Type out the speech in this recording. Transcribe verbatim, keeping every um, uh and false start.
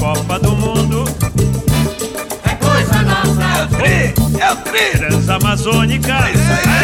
Copa do Mundo. É coisa nossa. É o tri, é o tri. Transamazônica. É isso aí.